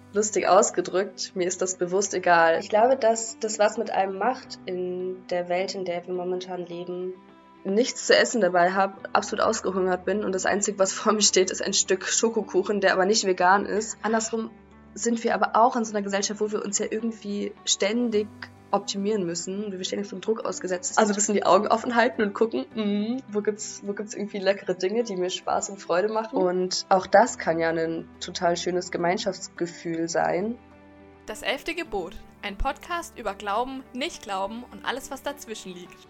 lustig ausgedrückt, mir ist das bewusst egal. Ich glaube, dass das was mit einem macht in der Welt, in der wir momentan leben. Nichts zu essen dabei habe, absolut ausgehungert bin und das Einzige, was vor mir steht, ist ein Stück Schokokuchen, der aber nicht vegan ist. Andersrum sind wir aber auch in so einer Gesellschaft, wo wir uns ja irgendwie ständig optimieren müssen, wie wir ständig so einem Druck ausgesetzt sind. Also ein bisschen die Augen offen halten und gucken, wo gibt's irgendwie leckere Dinge, die mir Spaß und Freude machen. Und auch das kann ja ein total schönes Gemeinschaftsgefühl sein. Das 11. Gebot, ein Podcast über Glauben, Nicht-Glauben und alles, was dazwischen liegt.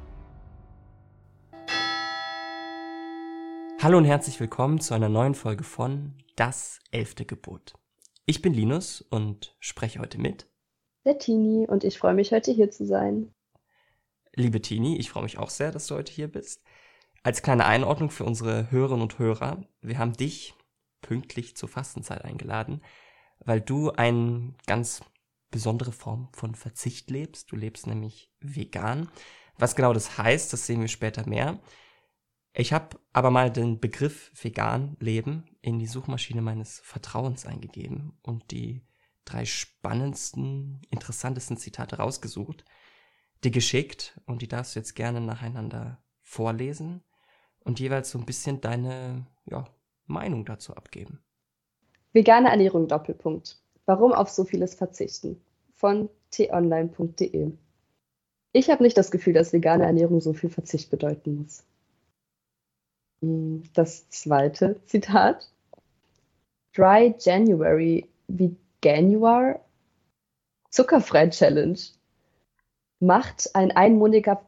Hallo und herzlich willkommen zu einer neuen Folge von Das 11. Gebot. Ich bin Linus und spreche heute mit Der Tini, und ich freue mich, heute hier zu sein. Liebe Tini, ich freue mich auch sehr, dass du heute hier bist. Als kleine Einordnung für unsere Hörerinnen und Hörer, wir haben dich pünktlich zur Fastenzeit eingeladen, weil du eine ganz besondere Form von Verzicht lebst. Du lebst nämlich vegan. Was genau das heißt, das sehen wir später mehr. Ich habe aber mal den Begriff vegan leben in die Suchmaschine meines Vertrauens eingegeben und die 3 spannendsten, interessantesten Zitate rausgesucht, dir geschickt, und die darfst du jetzt gerne nacheinander vorlesen und jeweils so ein bisschen deine Meinung dazu abgeben. Vegane Ernährung Doppelpunkt. Warum auf so vieles verzichten? Von t-online.de. Ich habe nicht das Gefühl, dass vegane Ernährung so viel Verzicht bedeuten muss. Das zweite Zitat. Dry January Veganuar Zuckerfrei Challenge. Macht ein einmonatiger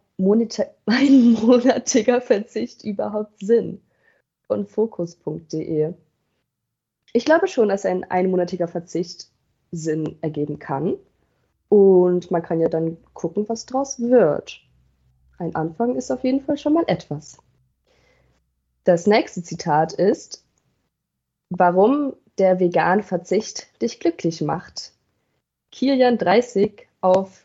Verzicht überhaupt Sinn? Von Focus.de. Ich glaube schon, dass ein einmonatiger Verzicht Sinn ergeben kann. Und man kann ja dann gucken, was draus wird. Ein Anfang ist auf jeden Fall schon mal etwas. Das nächste Zitat ist, warum der vegane Verzicht dich glücklich macht. Kilian 30 auf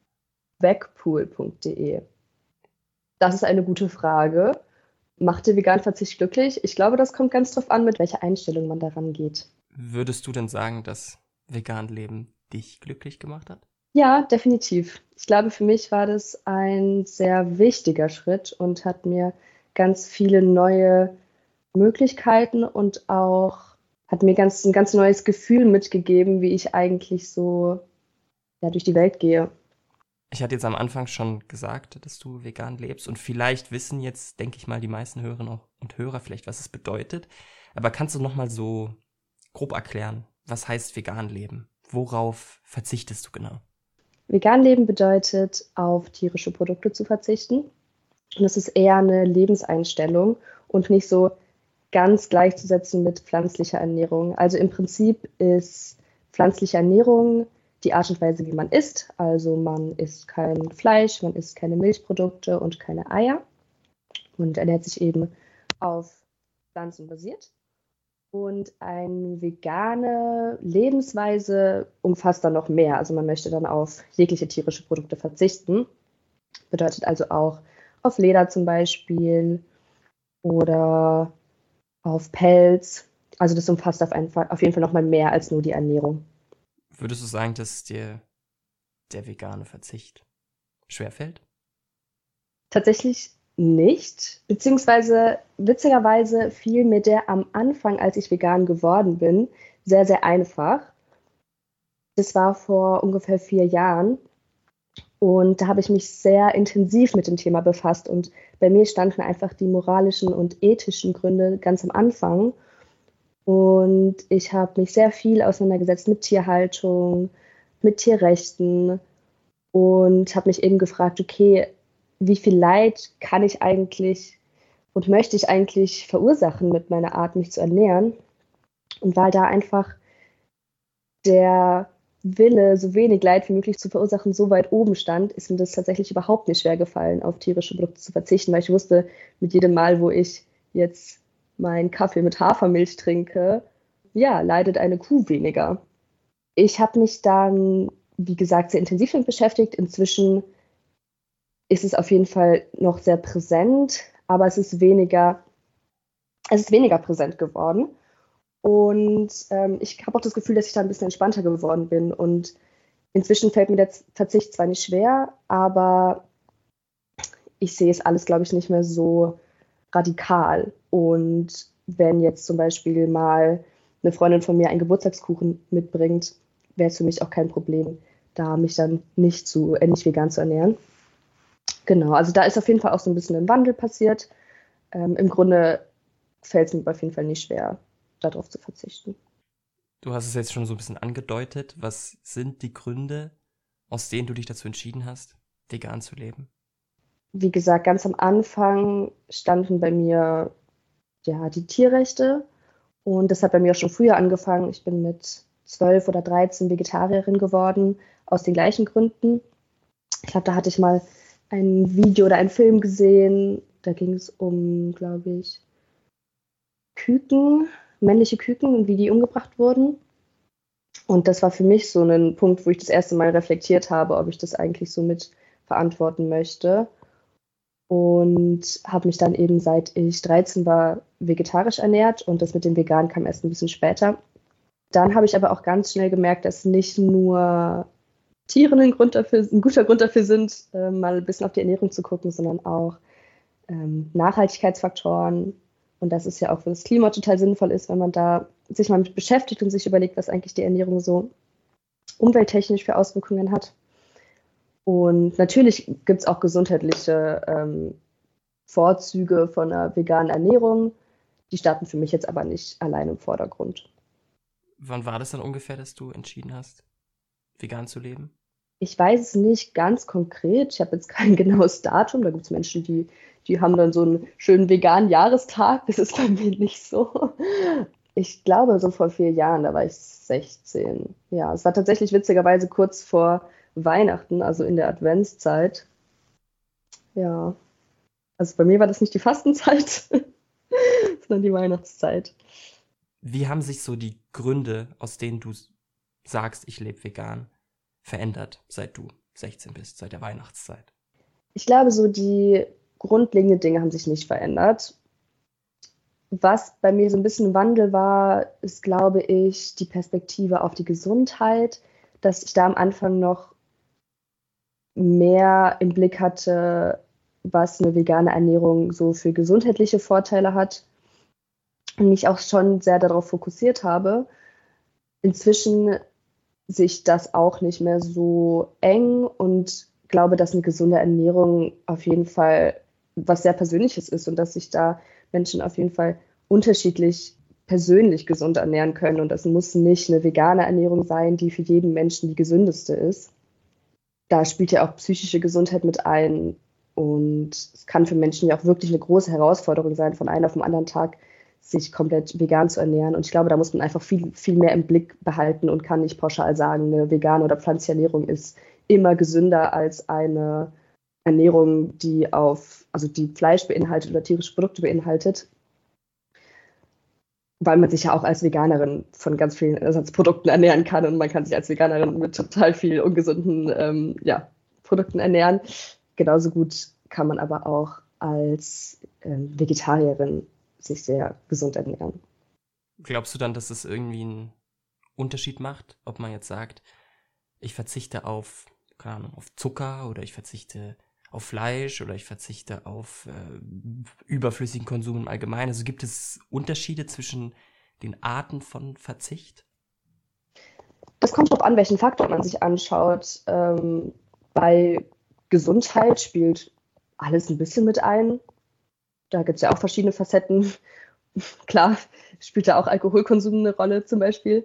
wegpool.de. Das ist eine gute Frage. Macht der vegane Verzicht glücklich? Ich glaube, das kommt ganz drauf an, mit welcher Einstellung man daran geht. Würdest du denn sagen, dass vegan Leben dich glücklich gemacht hat? Ja, definitiv. Ich glaube, für mich war das ein sehr wichtiger Schritt und hat mir ganz viele neue Möglichkeiten und auch hat mir ein ganz neues Gefühl mitgegeben, wie ich eigentlich so durch die Welt gehe. Ich hatte jetzt am Anfang schon gesagt, dass du vegan lebst, und vielleicht wissen jetzt, denke ich mal, die meisten Hörerinnen und Hörer vielleicht, was es bedeutet. Aber kannst du nochmal so grob erklären, was heißt vegan leben? Worauf verzichtest du genau? Vegan leben bedeutet, auf tierische Produkte zu verzichten. Und das ist eher eine Lebenseinstellung und nicht so ganz gleichzusetzen mit pflanzlicher Ernährung. Also im Prinzip ist pflanzliche Ernährung die Art und Weise, wie man isst. Also man isst kein Fleisch, man isst keine Milchprodukte und keine Eier und ernährt sich eben auf Pflanzen basiert. Und eine vegane Lebensweise umfasst dann noch mehr. Also man möchte dann auf jegliche tierische Produkte verzichten. Bedeutet also auch auf Leder zum Beispiel oder auf Pelz. Also das umfasst auf jeden Fall noch mal mehr als nur die Ernährung. Würdest du sagen, dass dir der vegane Verzicht schwerfällt? Tatsächlich nicht, beziehungsweise witzigerweise fiel mir der am Anfang, als ich vegan geworden bin, sehr, sehr einfach. Das war vor ungefähr 4 Jahren und da habe ich mich sehr intensiv mit dem Thema befasst und bei mir standen einfach die moralischen und ethischen Gründe ganz am Anfang und ich habe mich sehr viel auseinandergesetzt mit Tierhaltung, mit Tierrechten und habe mich eben gefragt, okay, wie viel Leid kann ich eigentlich und möchte ich eigentlich verursachen mit meiner Art, mich zu ernähren? Und weil da einfach der Wille, so wenig Leid wie möglich zu verursachen, so weit oben stand, ist mir das tatsächlich überhaupt nicht schwer gefallen, auf tierische Produkte zu verzichten, weil ich wusste, mit jedem Mal, wo ich jetzt meinen Kaffee mit Hafermilch trinke, leidet eine Kuh weniger. Ich habe mich dann, wie gesagt, sehr intensiv damit beschäftigt. Inzwischen ist es auf jeden Fall noch sehr präsent, aber es ist weniger präsent geworden. Und ich habe auch das Gefühl, dass ich da ein bisschen entspannter geworden bin. Und inzwischen fällt mir der Verzicht zwar nicht schwer, aber ich sehe es alles, glaube ich, nicht mehr so radikal. Und wenn jetzt zum Beispiel mal eine Freundin von mir einen Geburtstagskuchen mitbringt, wäre es für mich auch kein Problem, da mich dann nicht vegan zu ernähren. Genau, also da ist auf jeden Fall auch so ein bisschen ein Wandel passiert. Im Grunde fällt es mir auf jeden Fall nicht schwer, darauf zu verzichten. Du hast es jetzt schon so ein bisschen angedeutet. Was sind die Gründe, aus denen du dich dazu entschieden hast, vegan zu leben? Wie gesagt, ganz am Anfang standen bei mir ja die Tierrechte und das hat bei mir auch schon früher angefangen. Ich bin mit 12 oder 13 Vegetarierin geworden, aus den gleichen Gründen. Ich glaube, da hatte ich mal ein Video oder einen Film gesehen, da ging es um, glaube ich, Küken, männliche Küken und wie die umgebracht wurden. Und das war für mich so ein Punkt, wo ich das erste Mal reflektiert habe, ob ich das eigentlich so mit verantworten möchte. Und habe mich dann eben, seit ich 13 war, vegetarisch ernährt und das mit dem Vegan kam erst ein bisschen später. Dann habe ich aber auch ganz schnell gemerkt, dass nicht nur Tiere ein guter Grund dafür sind, mal ein bisschen auf die Ernährung zu gucken, sondern auch Nachhaltigkeitsfaktoren. Und dass es ja auch für das Klima total sinnvoll ist, wenn man da sich mal mit beschäftigt und sich überlegt, was eigentlich die Ernährung so umwelttechnisch für Auswirkungen hat. Und natürlich gibt es auch gesundheitliche Vorzüge von einer veganen Ernährung. Die standen für mich jetzt aber nicht allein im Vordergrund. Wann war das dann ungefähr, dass du entschieden hast, vegan zu leben? Ich weiß es nicht ganz konkret. Ich habe jetzt kein genaues Datum. Da gibt es Menschen, die haben dann so einen schönen veganen Jahrestag. Das ist bei mir nicht so. Ich glaube, so vor 4 Jahren, da war ich 16. Ja, es war tatsächlich witzigerweise kurz vor Weihnachten, also in der Adventszeit. Ja, also bei mir war das nicht die Fastenzeit, sondern die Weihnachtszeit. Wie haben sich so die Gründe, aus denen du sagst, ich lebe vegan, verändert, seit du 16 bist, seit der Weihnachtszeit? Ich glaube, so die grundlegenden Dinge haben sich nicht verändert. Was bei mir so ein bisschen ein Wandel war, ist, glaube ich, die Perspektive auf die Gesundheit, dass ich da am Anfang noch mehr im Blick hatte, was eine vegane Ernährung so für gesundheitliche Vorteile hat und mich auch schon sehr darauf fokussiert habe. Inzwischen sehe ich das auch nicht mehr so eng und glaube, dass eine gesunde Ernährung auf jeden Fall was sehr Persönliches ist und dass sich da Menschen auf jeden Fall unterschiedlich persönlich gesund ernähren können. Und das muss nicht eine vegane Ernährung sein, die für jeden Menschen die gesündeste ist. Da spielt ja auch psychische Gesundheit mit ein. Und es kann für Menschen ja auch wirklich eine große Herausforderung sein, von einem auf den anderen Tag sich komplett vegan zu ernähren. Und ich glaube, da muss man einfach viel, viel mehr im Blick behalten und kann nicht pauschal sagen, eine vegane oder pflanzliche Ernährung ist immer gesünder als eine Ernährung, die die Fleisch beinhaltet oder tierische Produkte beinhaltet. Weil man sich ja auch als Veganerin von ganz vielen Ersatzprodukten ernähren kann und man kann sich als Veganerin mit total viel ungesunden Produkten ernähren. Genauso gut kann man aber auch als Vegetarierin sich sehr gesund ernähren. Glaubst du dann, dass es irgendwie einen Unterschied macht, ob man jetzt sagt, ich verzichte auf, keine Ahnung, auf Zucker oder ich verzichte auf Fleisch oder ich verzichte auf überflüssigen Konsum im Allgemeinen? Also gibt es Unterschiede zwischen den Arten von Verzicht? Das kommt darauf an, welchen Faktor man sich anschaut. Bei Gesundheit spielt alles ein bisschen mit ein. Da gibt es ja auch verschiedene Facetten. Klar, spielt ja auch Alkoholkonsum eine Rolle zum Beispiel.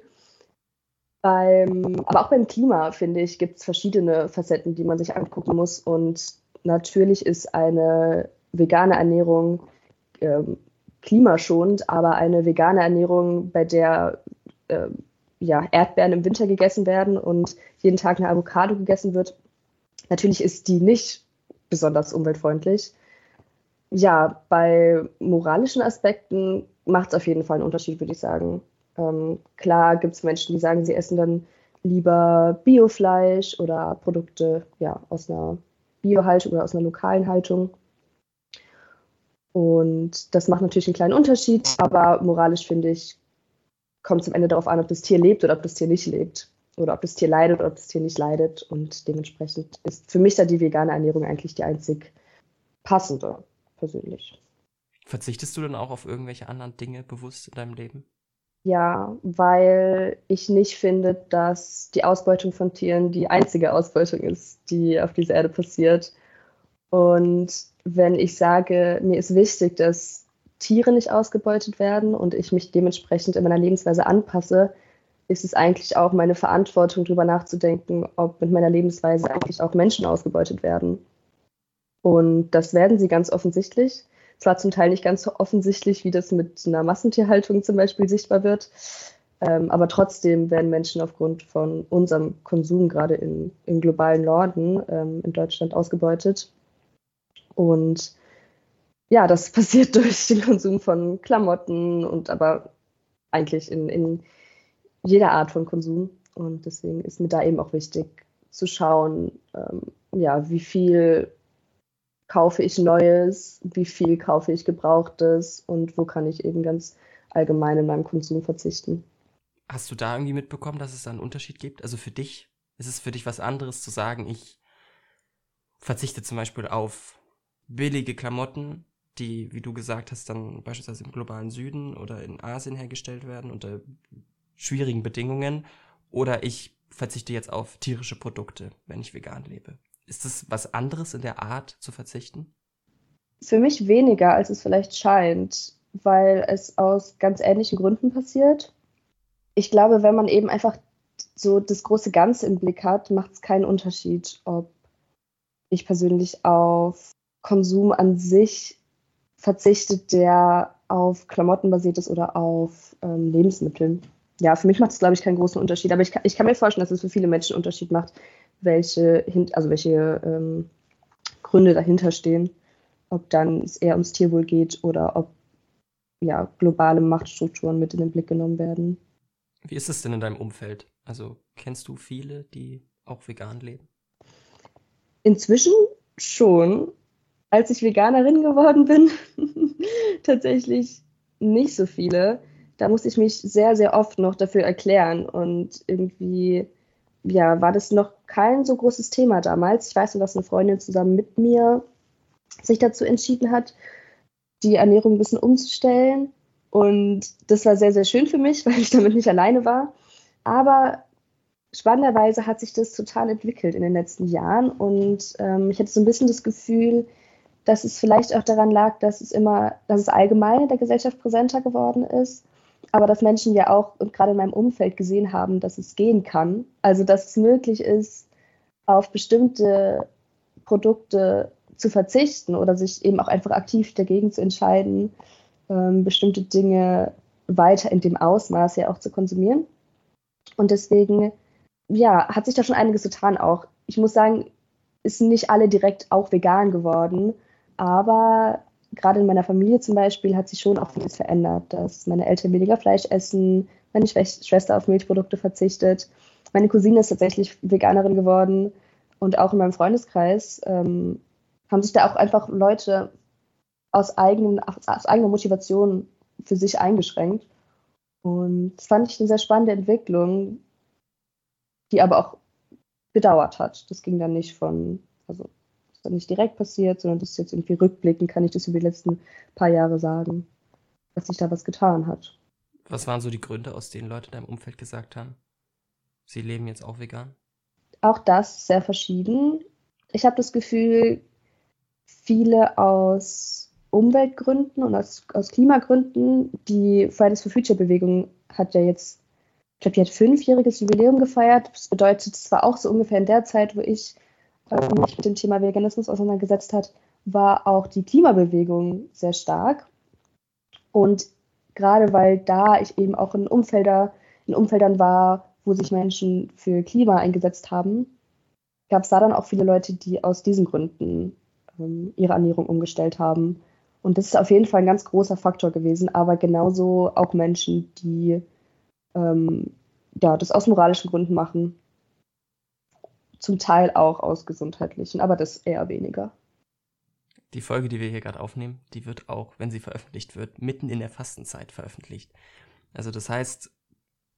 Aber auch beim Klima, finde ich, gibt es verschiedene Facetten, die man sich angucken muss. Und natürlich ist eine vegane Ernährung klimaschonend, aber eine vegane Ernährung, bei der Erdbeeren im Winter gegessen werden und jeden Tag eine Avocado gegessen wird, natürlich ist die nicht besonders umweltfreundlich. Ja, bei moralischen Aspekten macht es auf jeden Fall einen Unterschied, würde ich sagen. Klar gibt es Menschen, die sagen, sie essen dann lieber Biofleisch oder Produkte aus einer Biohaltung oder aus einer lokalen Haltung. Und das macht natürlich einen kleinen Unterschied, aber moralisch finde ich, kommt es am Ende darauf an, ob das Tier lebt oder ob das Tier nicht lebt. Oder ob das Tier leidet oder ob das Tier nicht leidet. Und dementsprechend ist für mich da die vegane Ernährung eigentlich die einzig passende, persönlich. Verzichtest du dann auch auf irgendwelche anderen Dinge bewusst in deinem Leben? Ja, weil ich nicht finde, dass die Ausbeutung von Tieren die einzige Ausbeutung ist, die auf dieser Erde passiert. Und wenn ich sage, mir ist wichtig, dass Tiere nicht ausgebeutet werden und ich mich dementsprechend in meiner Lebensweise anpasse, ist es eigentlich auch meine Verantwortung, darüber nachzudenken, ob mit meiner Lebensweise eigentlich auch Menschen ausgebeutet werden. Und das werden sie ganz offensichtlich. Zwar zum Teil nicht ganz so offensichtlich, wie das mit einer Massentierhaltung zum Beispiel sichtbar wird, aber trotzdem werden Menschen aufgrund von unserem Konsum, gerade im globalen Norden, in Deutschland ausgebeutet. Und ja, das passiert durch den Konsum von Klamotten und aber eigentlich in jeder Art von Konsum. Und deswegen ist mir da eben auch wichtig zu schauen, ja, wie viel kaufe ich Neues, wie viel kaufe ich Gebrauchtes und wo kann ich eben ganz allgemein in meinem Konsum verzichten. Hast du da irgendwie mitbekommen, dass es da einen Unterschied gibt? Also für dich, ist es für dich was anderes zu sagen, ich verzichte zum Beispiel auf billige Klamotten, die, wie du gesagt hast, dann beispielsweise im globalen Süden oder in Asien hergestellt werden unter schwierigen Bedingungen, oder ich verzichte jetzt auf tierische Produkte, wenn ich vegan lebe. Ist das was anderes in der Art zu verzichten? Für mich weniger, als es vielleicht scheint, weil es aus ganz ähnlichen Gründen passiert. Ich glaube, wenn man eben einfach so das große Ganze im Blick hat, macht es keinen Unterschied, ob ich persönlich auf Konsum an sich verzichte, der auf Klamotten basiert ist oder auf Lebensmitteln. Ja, für mich macht es, glaube ich, keinen großen Unterschied. Aber ich kann mir vorstellen, dass es für viele Menschen einen Unterschied macht, welche Gründe dahinter stehen. Ob dann es eher ums Tierwohl geht oder ob ja, globale Machtstrukturen mit in den Blick genommen werden. Wie ist es denn in deinem Umfeld? Also kennst du viele, die auch vegan leben? Inzwischen schon. Als ich Veganerin geworden bin, tatsächlich nicht so viele. Da musste ich mich sehr, sehr oft noch dafür erklären. Und irgendwie, ja, war das noch kein so großes Thema damals. Ich weiß nur, dass eine Freundin zusammen mit mir sich dazu entschieden hat, die Ernährung ein bisschen umzustellen. Und das war sehr, sehr schön für mich, weil ich damit nicht alleine war. Aber spannenderweise hat sich das total entwickelt in den letzten Jahren. Und ich hatte so ein bisschen das Gefühl, dass es vielleicht auch daran lag, dass es allgemein in der Gesellschaft präsenter geworden ist, aber dass Menschen ja auch und gerade in meinem Umfeld gesehen haben, dass es gehen kann. Also dass es möglich ist, auf bestimmte Produkte zu verzichten oder sich eben auch einfach aktiv dagegen zu entscheiden, bestimmte Dinge weiter in dem Ausmaß ja auch zu konsumieren. Und deswegen, ja, hat sich da schon einiges getan auch. Ich muss sagen, ist nicht alle direkt auch vegan geworden, aber gerade in meiner Familie zum Beispiel hat sich schon auch vieles verändert, dass meine Eltern weniger Fleisch essen, meine Schwester auf Milchprodukte verzichtet. Meine Cousine ist tatsächlich Veganerin geworden und auch in meinem Freundeskreis haben sich da auch einfach Leute aus eigener Motivation für sich eingeschränkt. Und das fand ich eine sehr spannende Entwicklung, die aber auch gedauert hat. Das ging dann nicht also das ist dann nicht direkt passiert, sondern das ist jetzt irgendwie rückblickend, kann ich das über die letzten paar Jahre sagen, dass sich da was getan hat. Was waren so die Gründe, aus denen Leute in deinem Umfeld gesagt haben, sie leben jetzt auch vegan? Auch das ist sehr verschieden. Ich habe das Gefühl, viele aus Umweltgründen und aus Klimagründen. Die Fridays for Future Bewegung hat ja jetzt, ich glaube, die hat 5-jähriges Jubiläum gefeiert. Das bedeutet, es war auch so ungefähr in der Zeit, wo ich mich mit dem Thema Veganismus auseinandergesetzt hat, war auch die Klimabewegung sehr stark. Und gerade weil da ich eben auch in Umfeldern war, wo sich Menschen für Klima eingesetzt haben, gab es da dann auch viele Leute, die aus diesen Gründen ihre Ernährung umgestellt haben. Und das ist auf jeden Fall ein ganz großer Faktor gewesen, aber genauso auch Menschen, die das aus moralischen Gründen machen. Zum Teil auch aus gesundheitlichen, aber das eher weniger. Die Folge, die wir hier gerade aufnehmen, die wird auch, wenn sie veröffentlicht wird, mitten in der Fastenzeit veröffentlicht. Also das heißt,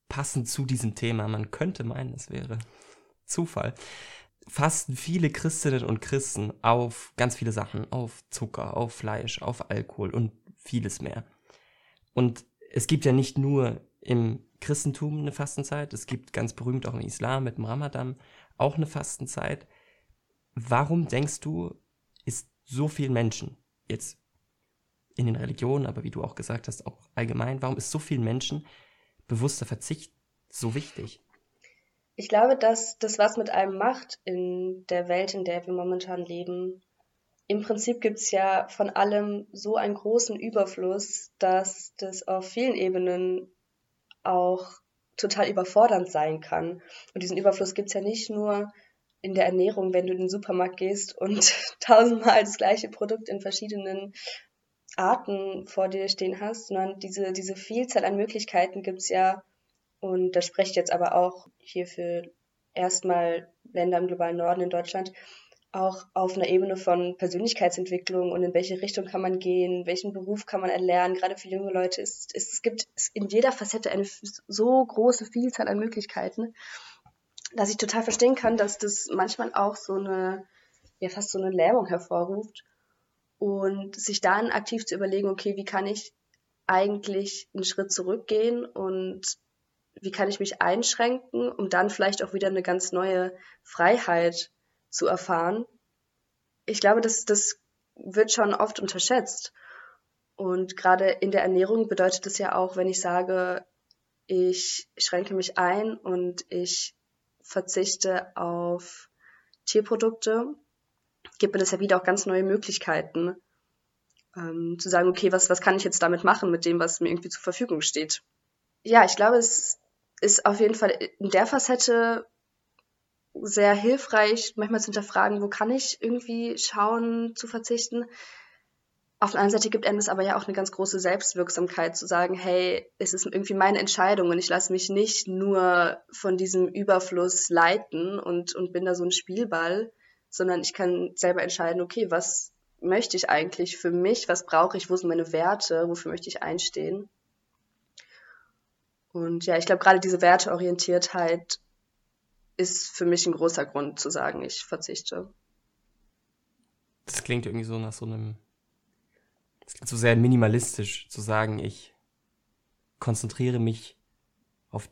passend zu diesem Thema, man könnte meinen, es wäre Zufall, fasten viele Christinnen und Christen auf ganz viele Sachen, auf Zucker, auf Fleisch, auf Alkohol und vieles mehr. Und es gibt ja nicht nur im Christentum eine Fastenzeit, es gibt ganz berühmt auch im Islam mit dem Ramadan auch eine Fastenzeit. Warum denkst du, ist so vielen Menschen, jetzt in den Religionen, aber wie du auch gesagt hast, auch allgemein, warum ist so vielen Menschen bewusster Verzicht so wichtig? Ich glaube, dass das was mit einem macht in der Welt, in der wir momentan leben. Im Prinzip gibt es ja von allem so einen großen Überfluss, dass das auf vielen Ebenen auch total überfordernd sein kann. Und diesen Überfluss gibt es ja nicht nur in der Ernährung, wenn du in den Supermarkt gehst und tausendmal das gleiche Produkt in verschiedenen Arten vor dir stehen hast, sondern diese Vielzahl an Möglichkeiten gibt es ja, und da spreche ich jetzt aber auch hier für erstmal Länder im globalen Norden in Deutschland, auch auf einer Ebene von Persönlichkeitsentwicklung und in welche Richtung kann man gehen, welchen Beruf kann man erlernen. Gerade für junge Leute es gibt in jeder Facette eine so große Vielzahl an Möglichkeiten, dass ich total verstehen kann, dass das manchmal auch fast so eine Lähmung hervorruft und sich dann aktiv zu überlegen, okay, wie kann ich eigentlich einen Schritt zurückgehen und wie kann ich mich einschränken, um dann vielleicht auch wieder eine ganz neue Freiheit zu erfahren. Ich glaube, das wird schon oft unterschätzt. Und gerade in der Ernährung bedeutet es ja auch, wenn ich sage, ich schränke mich ein und ich verzichte auf Tierprodukte, gibt mir das ja wieder auch ganz neue Möglichkeiten, zu sagen, okay, was kann ich jetzt damit machen, mit dem, was mir irgendwie zur Verfügung steht. Ja, ich glaube, es ist auf jeden Fall in der Facette sehr hilfreich, manchmal zu hinterfragen, wo kann ich irgendwie schauen, zu verzichten. Auf der anderen Seite gibt einem das aber ja auch eine ganz große Selbstwirksamkeit, zu sagen, hey, es ist irgendwie meine Entscheidung und ich lasse mich nicht nur von diesem Überfluss leiten und bin da so ein Spielball, sondern ich kann selber entscheiden, okay, was möchte ich eigentlich für mich, was brauche ich, wo sind meine Werte, wofür möchte ich einstehen. Und ja, ich glaube, gerade diese Werteorientiertheit ist für mich ein großer Grund zu sagen, ich verzichte. Das klingt irgendwie so nach so einem, das klingt so sehr minimalistisch, zu sagen, ich konzentriere mich auf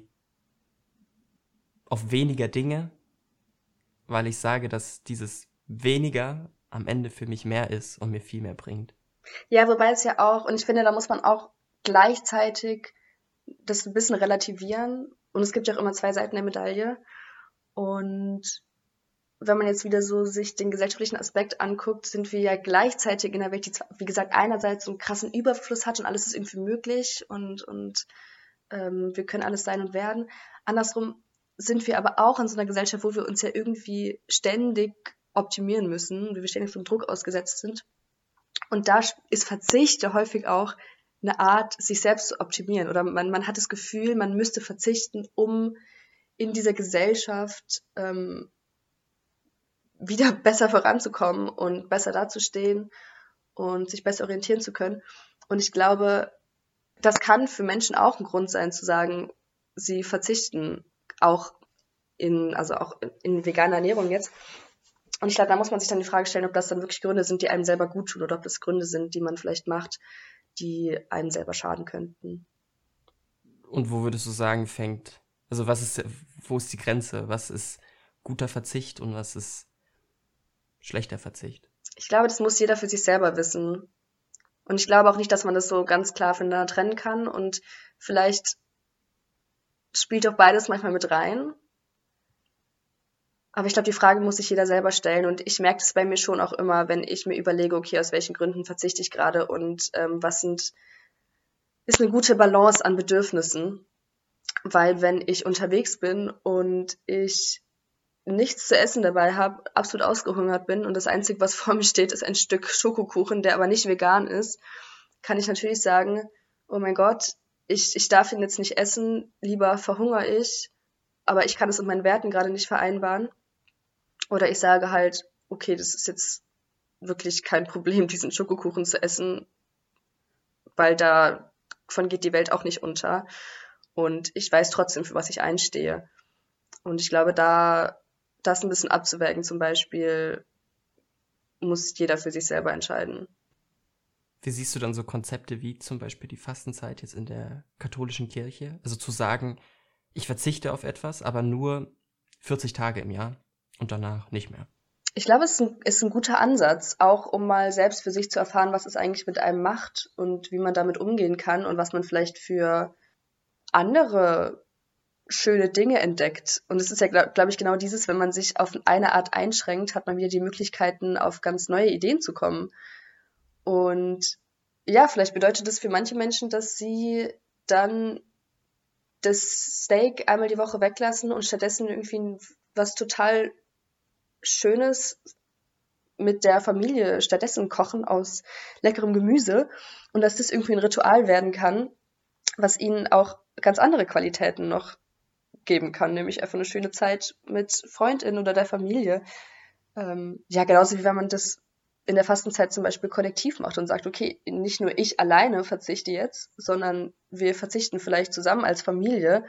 weniger Dinge, weil ich sage, dass dieses weniger am Ende für mich mehr ist und mir viel mehr bringt. Ja, wobei es ja auch, und ich finde, da muss man auch gleichzeitig das ein bisschen relativieren. Und es gibt ja auch immer zwei Seiten der Medaille. Und wenn man jetzt wieder so sich den gesellschaftlichen Aspekt anguckt, sind wir ja gleichzeitig in einer Welt, die zwar, wie gesagt, einerseits so einen krassen Überfluss hat und alles ist irgendwie möglich und wir können alles sein und werden. Andersrum sind wir aber auch in so einer Gesellschaft, wo wir uns ja irgendwie ständig optimieren müssen, wo wir ständig so einem Druck ausgesetzt sind. Und da ist Verzicht ja häufig auch eine Art, sich selbst zu optimieren. Oder man hat das Gefühl, man müsste verzichten, um in dieser Gesellschaft wieder besser voranzukommen und besser dazustehen und sich besser orientieren zu können. Und ich glaube, das kann für Menschen auch ein Grund sein, zu sagen, sie verzichten auch in veganer Ernährung jetzt. Und ich glaube, da muss man sich dann die Frage stellen, ob das dann wirklich Gründe sind, die einem selber gut tun oder ob das Gründe sind, die man vielleicht macht, die einem selber schaden könnten. Und wo würdest du sagen, wo ist die Grenze? Was ist guter Verzicht und was ist schlechter Verzicht? Ich glaube, das muss jeder für sich selber wissen. Und ich glaube auch nicht, dass man das so ganz klar voneinander trennen kann. Und vielleicht spielt auch beides manchmal mit rein. Aber ich glaube, die Frage muss sich jeder selber stellen. Und ich merke das bei mir schon auch immer, wenn ich mir überlege, okay, aus welchen Gründen verzichte ich gerade und ist eine gute Balance an Bedürfnissen. Weil wenn ich unterwegs bin und ich nichts zu essen dabei habe, absolut ausgehungert bin und das Einzige, was vor mir steht, ist ein Stück Schokokuchen, der aber nicht vegan ist, kann ich natürlich sagen, oh mein Gott, ich darf ihn jetzt nicht essen, lieber verhungere ich, aber ich kann es mit meinen Werten gerade nicht vereinbaren. Oder ich sage halt, okay, das ist jetzt wirklich kein Problem, diesen Schokokuchen zu essen, weil davon geht die Welt auch nicht unter. und ich weiß trotzdem, für was ich einstehe. Und ich glaube, da das ein bisschen abzuwägen zum Beispiel, muss jeder für sich selber entscheiden. Wie siehst du dann so Konzepte wie zum Beispiel die Fastenzeit jetzt in der katholischen Kirche? Also zu sagen, ich verzichte auf etwas, aber nur 40 Tage im Jahr und danach nicht mehr. Ich glaube, es ist ein guter Ansatz, auch um mal selbst für sich zu erfahren, was es eigentlich mit einem macht und wie man damit umgehen kann und was man vielleicht für andere schöne Dinge entdeckt. Und es ist ja, glaube ich, genau dieses, wenn man sich auf eine Art einschränkt, hat man wieder die Möglichkeiten, auf ganz neue Ideen zu kommen. Und ja, vielleicht bedeutet das für manche Menschen, dass sie dann das Steak einmal die Woche weglassen und stattdessen irgendwie was total Schönes mit der Familie stattdessen kochen aus leckerem Gemüse und dass das irgendwie ein Ritual werden kann, was ihnen auch ganz andere Qualitäten noch geben kann, nämlich einfach eine schöne Zeit mit FreundInnen oder der Familie. Ja, genauso wie wenn man das in der Fastenzeit zum Beispiel kollektiv macht und sagt, okay, nicht nur ich alleine verzichte jetzt, sondern wir verzichten vielleicht zusammen als Familie.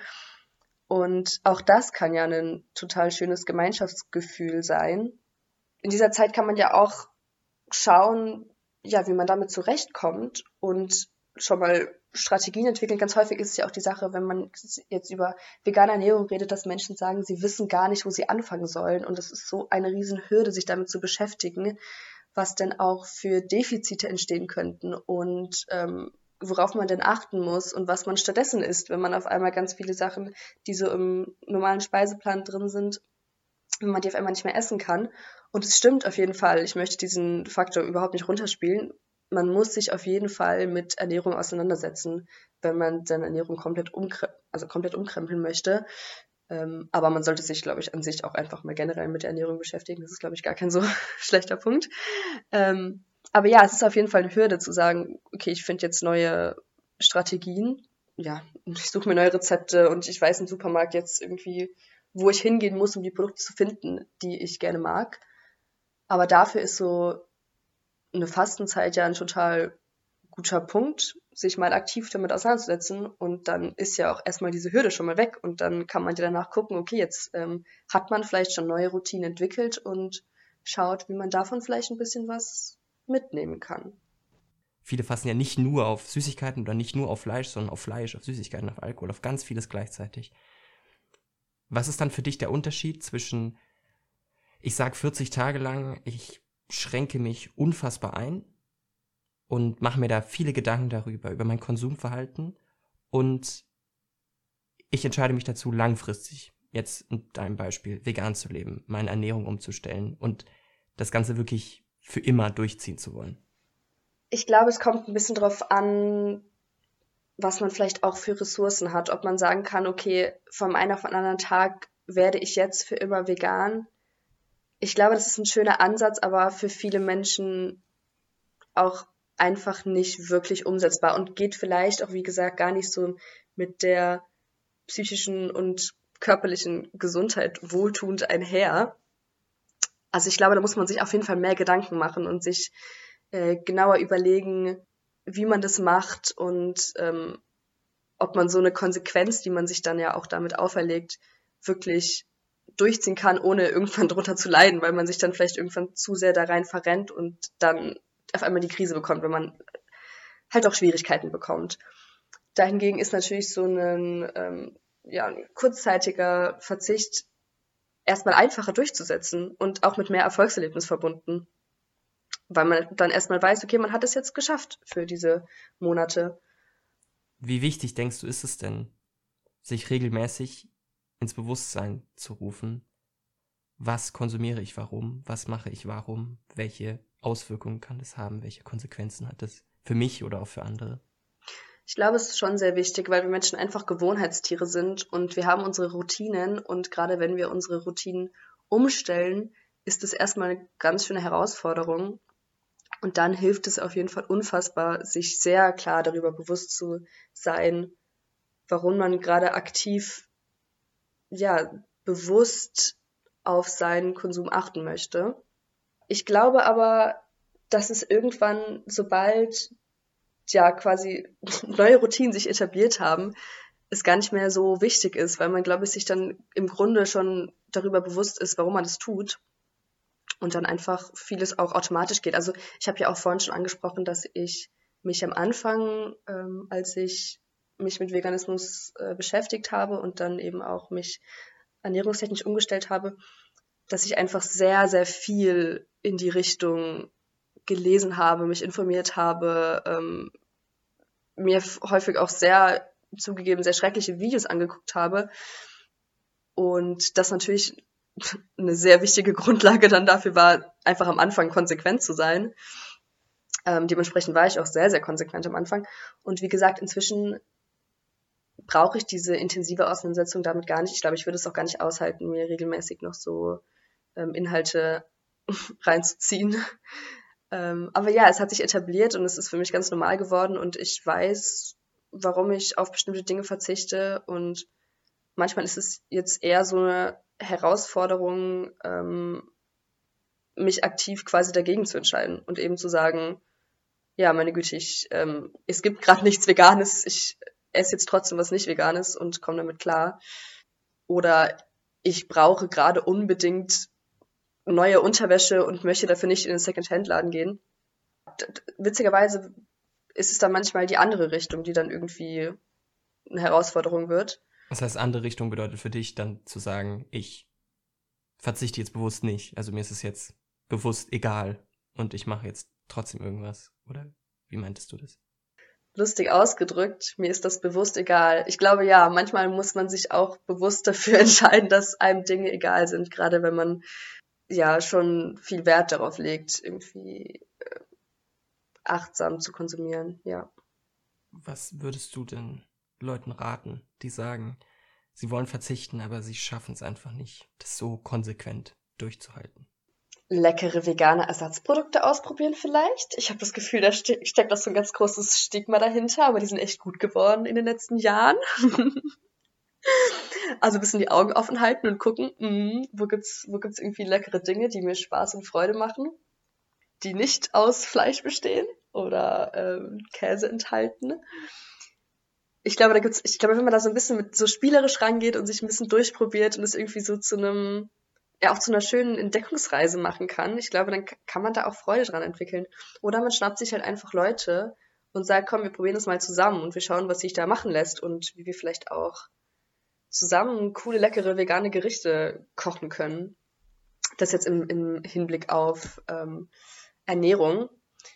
Und auch das kann ja ein total schönes Gemeinschaftsgefühl sein. In dieser Zeit kann man ja auch schauen, ja, wie man damit zurechtkommt und schon mal Strategien entwickeln. Ganz häufig ist es ja auch die Sache, wenn man jetzt über vegane Ernährung redet, dass Menschen sagen, sie wissen gar nicht, wo sie anfangen sollen. Und das ist so eine Riesenhürde, sich damit zu beschäftigen, was denn auch für Defizite entstehen könnten und worauf man denn achten muss und was man stattdessen isst, wenn man auf einmal ganz viele Sachen, die so im normalen Speiseplan drin sind, wenn man die auf einmal nicht mehr essen kann. Und es stimmt auf jeden Fall, ich möchte diesen Faktor überhaupt nicht runterspielen. Man muss sich auf jeden Fall mit Ernährung auseinandersetzen, wenn man seine Ernährung komplett umkrempeln möchte. Aber man sollte sich, glaube ich, an sich auch einfach mal generell mit der Ernährung beschäftigen. Das ist, glaube ich, gar kein so schlechter Punkt. Aber ja, es ist auf jeden Fall eine Hürde zu sagen, okay, ich finde jetzt neue Strategien. Ja, ich suche mir neue Rezepte und ich weiß im Supermarkt jetzt irgendwie, wo ich hingehen muss, um die Produkte zu finden, die ich gerne mag. Aber dafür ist so eine Fastenzeit ja ein total guter Punkt, sich mal aktiv damit auseinanderzusetzen. Und dann ist ja auch erstmal diese Hürde schon mal weg. Und dann kann man ja danach gucken, okay, jetzt hat man vielleicht schon neue Routinen entwickelt und schaut, wie man davon vielleicht ein bisschen was mitnehmen kann. Viele fassen ja nicht nur auf Süßigkeiten oder nicht nur auf Fleisch, sondern auf Fleisch, auf Süßigkeiten, auf Alkohol, auf ganz vieles gleichzeitig. Was ist dann für dich der Unterschied zwischen, ich sag 40 Tage lang, ich schränke mich unfassbar ein und mache mir da viele Gedanken darüber, über mein Konsumverhalten und ich entscheide mich dazu, langfristig, jetzt in deinem Beispiel, vegan zu leben, meine Ernährung umzustellen und das Ganze wirklich für immer durchziehen zu wollen? Ich glaube, es kommt ein bisschen drauf an, was man vielleicht auch für Ressourcen hat. Ob man sagen kann, okay, vom einen auf den anderen Tag werde ich jetzt für immer vegan. Ich glaube, das ist ein schöner Ansatz, aber für viele Menschen auch einfach nicht wirklich umsetzbar und geht vielleicht auch, wie gesagt, gar nicht so mit der psychischen und körperlichen Gesundheit wohltuend einher. Also ich glaube, da muss man sich auf jeden Fall mehr Gedanken machen und sich genauer überlegen, wie man das macht und ob man so eine Konsequenz, die man sich dann ja auch damit auferlegt, wirklich durchziehen kann, ohne irgendwann drunter zu leiden, weil man sich dann vielleicht irgendwann zu sehr da rein verrennt und dann auf einmal die Krise bekommt, wenn man halt auch Schwierigkeiten bekommt. Dahingegen ist natürlich so ein kurzzeitiger Verzicht erstmal einfacher durchzusetzen und auch mit mehr Erfolgserlebnis verbunden. Weil man dann erstmal weiß, okay, man hat es jetzt geschafft für diese Monate. Wie wichtig denkst du, ist es denn, sich regelmäßig ins Bewusstsein zu rufen, was konsumiere ich warum, was mache ich warum, welche Auswirkungen kann das haben, welche Konsequenzen hat das für mich oder auch für andere? Ich glaube, es ist schon sehr wichtig, weil wir Menschen einfach Gewohnheitstiere sind und wir haben unsere Routinen und gerade wenn wir unsere Routinen umstellen, ist es erstmal eine ganz schöne Herausforderung. Und dann hilft es auf jeden Fall unfassbar, sich sehr klar darüber bewusst zu sein, warum man gerade aktiv, bewusst auf seinen Konsum achten möchte. Ich glaube aber, dass es irgendwann, sobald quasi neue Routinen sich etabliert haben, es gar nicht mehr so wichtig ist, weil man, glaube ich, sich dann im Grunde schon darüber bewusst ist, warum man das tut und dann einfach vieles auch automatisch geht. Also ich habe ja auch vorhin schon angesprochen, dass ich mich am Anfang, als ich mich mit Veganismus beschäftigt habe und dann eben auch mich ernährungstechnisch umgestellt habe, dass ich einfach sehr, sehr viel in die Richtung gelesen habe, mich informiert habe, mir häufig auch sehr schreckliche Videos angeguckt habe. Und das natürlich eine sehr wichtige Grundlage dann dafür war, einfach am Anfang konsequent zu sein. Dementsprechend war ich auch sehr, sehr konsequent am Anfang. Und wie gesagt, inzwischen brauche ich diese intensive Auseinandersetzung damit gar nicht. Ich glaube, ich würde es auch gar nicht aushalten, mir regelmäßig noch so Inhalte reinzuziehen. Aber ja, es hat sich etabliert und es ist für mich ganz normal geworden und ich weiß, warum ich auf bestimmte Dinge verzichte und manchmal ist es jetzt eher so eine Herausforderung, mich aktiv quasi dagegen zu entscheiden und eben zu sagen, ja, meine Güte, es gibt gerade nichts Veganes, ich esse jetzt trotzdem was nicht Veganes und komme damit klar. Oder ich brauche gerade unbedingt neue Unterwäsche und möchte dafür nicht in den Second-Hand-Laden gehen. Witzigerweise ist es dann manchmal die andere Richtung, die dann irgendwie eine Herausforderung wird. Das heißt, andere Richtung bedeutet für dich dann zu sagen, ich verzichte jetzt bewusst nicht. Also mir ist es jetzt bewusst egal und ich mache jetzt trotzdem irgendwas. Oder wie meintest du das? Lustig ausgedrückt, mir ist das bewusst egal. Ich glaube, ja, manchmal muss man sich auch bewusst dafür entscheiden, dass einem Dinge egal sind, gerade wenn man ja schon viel Wert darauf legt, irgendwie achtsam zu konsumieren, ja. Was würdest du denn Leuten raten, die sagen, sie wollen verzichten, aber sie schaffen es einfach nicht, das so konsequent durchzuhalten? Leckere vegane Ersatzprodukte ausprobieren vielleicht. Ich habe das Gefühl, da steckt auch so ein ganz großes Stigma dahinter, aber die sind echt gut geworden in den letzten Jahren. Also ein bisschen die Augen offen halten und gucken, wo gibt's irgendwie leckere Dinge, die mir Spaß und Freude machen, die nicht aus Fleisch bestehen oder Käse enthalten. Ich glaube, wenn man da so ein bisschen mit so spielerisch rangeht und sich ein bisschen durchprobiert und es irgendwie so zu einer schönen Entdeckungsreise machen kann, ich glaube, dann kann man da auch Freude dran entwickeln. Oder man schnappt sich halt einfach Leute und sagt, komm, wir probieren das mal zusammen und wir schauen, was sich da machen lässt und wie wir vielleicht auch zusammen coole, leckere, vegane Gerichte kochen können. Das jetzt im Hinblick auf Ernährung.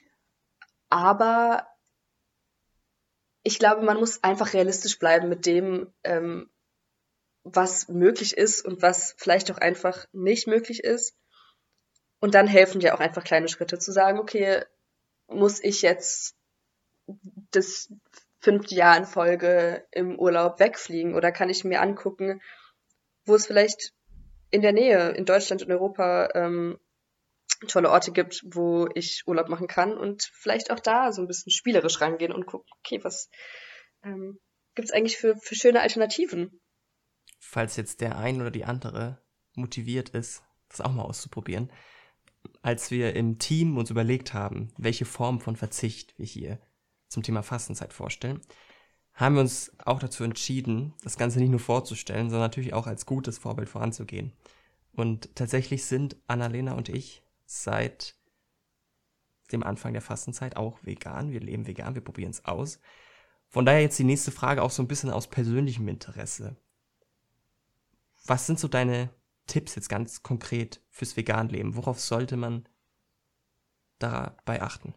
Aber ich glaube, man muss einfach realistisch bleiben mit dem, was möglich ist und was vielleicht auch einfach nicht möglich ist. Und dann helfen dir auch einfach kleine Schritte zu sagen, okay, muss ich jetzt das 5. Jahr in Folge im Urlaub wegfliegen oder kann ich mir angucken, wo es vielleicht in der Nähe, in Deutschland und Europa, tolle Orte gibt, wo ich Urlaub machen kann und vielleicht auch da so ein bisschen spielerisch rangehen und gucken, okay, was gibt's eigentlich für schöne Alternativen? Falls jetzt der ein oder die andere motiviert ist, das auch mal auszuprobieren, als wir im Team uns überlegt haben, welche Form von Verzicht wir hier zum Thema Fastenzeit vorstellen, haben wir uns auch dazu entschieden, das Ganze nicht nur vorzustellen, sondern natürlich auch als gutes Vorbild voranzugehen. Und tatsächlich sind Annalena und ich seit dem Anfang der Fastenzeit auch vegan. Wir leben vegan, wir probieren es aus. Von daher jetzt die nächste Frage auch so ein bisschen aus persönlichem Interesse. Was sind so deine Tipps jetzt ganz konkret fürs Veganleben? Worauf sollte man dabei achten?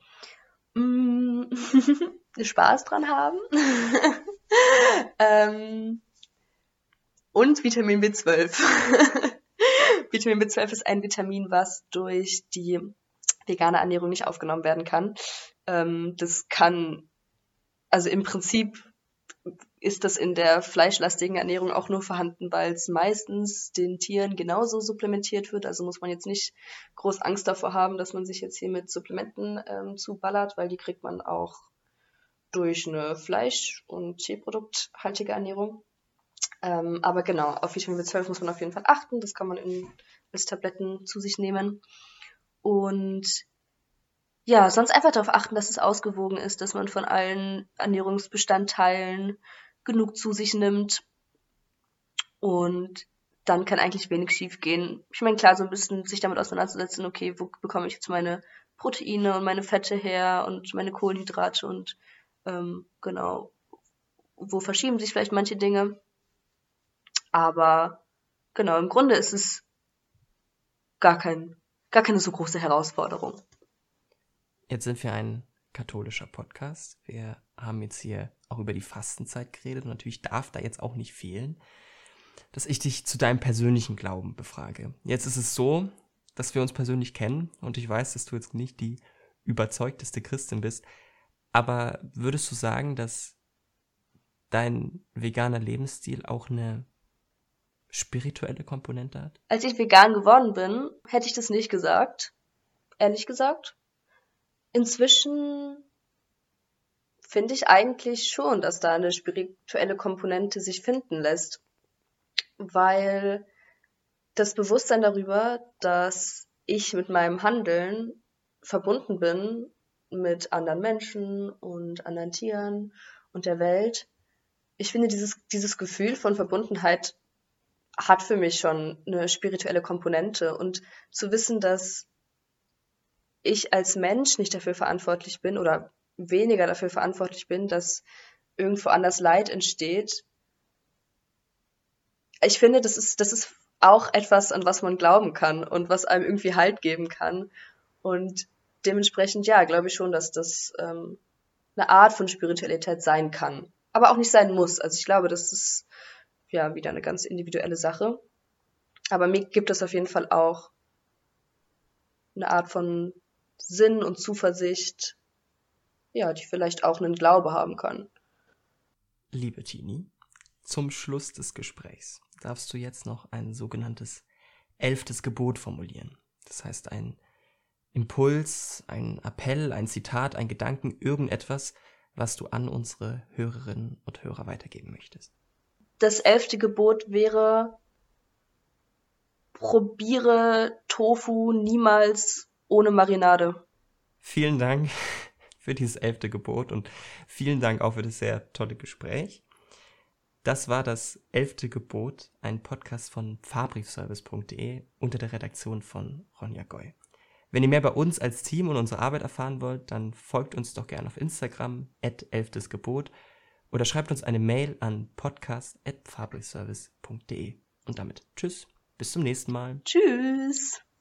Spaß dran haben. Und Vitamin B12. Vitamin B12 ist ein Vitamin, was durch die vegane Ernährung nicht aufgenommen werden kann. Das kann, also im Prinzip ist das in der fleischlastigen Ernährung auch nur vorhanden, weil es meistens den Tieren genauso supplementiert wird. Also muss man jetzt nicht groß Angst davor haben, dass man sich jetzt hier mit Supplementen zuballert, weil die kriegt man auch durch eine Fleisch- und Tierprodukthaltige Ernährung. Aber genau, auf Vitamin B12 muss man auf jeden Fall achten. Das kann man als Tabletten zu sich nehmen. Und ja, sonst einfach darauf achten, dass es ausgewogen ist, dass man von allen Ernährungsbestandteilen genug zu sich nimmt. Und dann kann eigentlich wenig schief gehen. Ich meine, klar, so ein bisschen sich damit auseinanderzusetzen, okay, wo bekomme ich jetzt meine Proteine und meine Fette her und meine Kohlenhydrate und genau, wo verschieben sich vielleicht manche Dinge. Aber genau, im Grunde ist es gar keine so große Herausforderung. Jetzt sind wir ein katholischer Podcast. Wir haben jetzt hier auch über die Fastenzeit geredet und natürlich darf da jetzt auch nicht fehlen, dass ich dich zu deinem persönlichen Glauben befrage. Jetzt ist es so, dass wir uns persönlich kennen und ich weiß, dass du jetzt nicht die überzeugteste Christin bist, aber würdest du sagen, dass dein veganer Lebensstil auch eine spirituelle Komponente hat? Als ich vegan geworden bin, hätte ich das nicht gesagt, ehrlich gesagt. Inzwischen finde ich eigentlich schon, dass da eine spirituelle Komponente sich finden lässt, weil das Bewusstsein darüber, dass ich mit meinem Handeln verbunden bin mit anderen Menschen und anderen Tieren und der Welt. Ich finde, dieses Gefühl von Verbundenheit hat für mich schon eine spirituelle Komponente. Und zu wissen, dass ich als Mensch nicht dafür verantwortlich bin oder weniger dafür verantwortlich bin, dass irgendwo anders Leid entsteht. Ich finde, das ist auch etwas, an was man glauben kann und was einem irgendwie Halt geben kann. Und dementsprechend, ja, glaube ich schon, dass das eine Art von Spiritualität sein kann. Aber auch nicht sein muss. Also ich glaube, das ist ja wieder eine ganz individuelle Sache. Aber mir gibt es auf jeden Fall auch eine Art von Sinn und Zuversicht, ja, die vielleicht auch einen Glaube haben kann. Liebe Tini, zum Schluss des Gesprächs darfst du jetzt noch ein sogenanntes 11. Gebot formulieren. Das heißt ein Impuls, ein Appell, ein Zitat, ein Gedanken, irgendetwas, was du an unsere Hörerinnen und Hörer weitergeben möchtest. Das 11. Gebot wäre: Probiere Tofu niemals ohne Marinade. Vielen Dank für dieses 11. Gebot und vielen Dank auch für das sehr tolle Gespräch. Das war das 11. Gebot, ein Podcast von fahrbriefservice.de unter der Redaktion von Ronja Goy. Wenn ihr mehr bei uns als Team und unsere Arbeit erfahren wollt, dann folgt uns doch gerne auf Instagram @11. oder schreibt uns eine Mail an podcast@fahrbriefservice.de. Und damit tschüss, bis zum nächsten Mal. Tschüss!